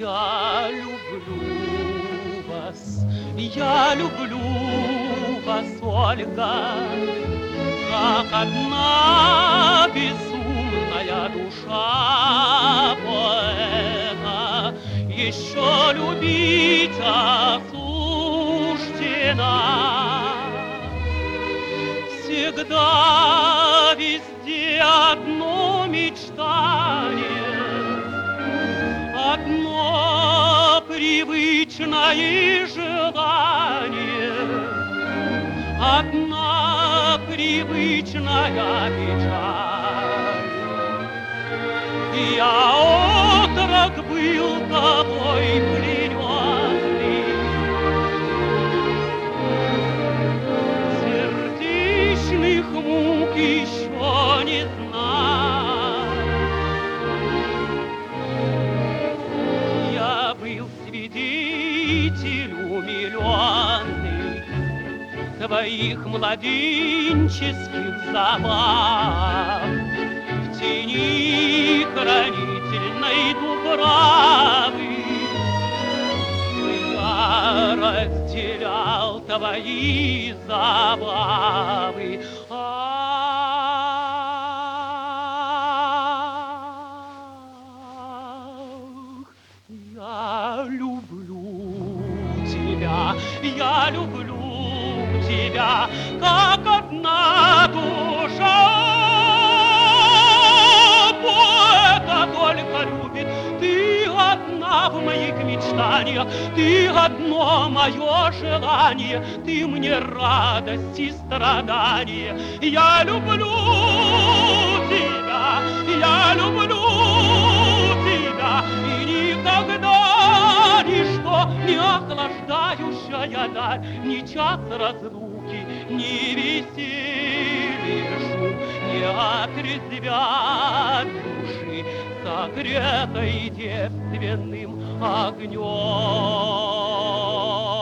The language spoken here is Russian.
Я люблю вас, Ольга, как одна безумная душа поэта еще любить осуждена. Всегда везде одно мечтание, одно привычное желание, одна привычная печаль. Я отрок был тобой плененный, сердечных мук еще не знал. Я был свидетель умиленный твоих младенческих забав в тени хранительной дубравы. Я разделял твои забавы. Я люблю тебя, я люблю тебя, как одна душа поэта только любит. Ты одна в моих мечтаниях, ты одно мое желание, ты мне радость и страдание. Я люблю тебя, я люблю тебя, и никогда ничто не охлаждающая даль, ни час разлуки, ни веселье шум не отрезвят души, согретой девственным огнем.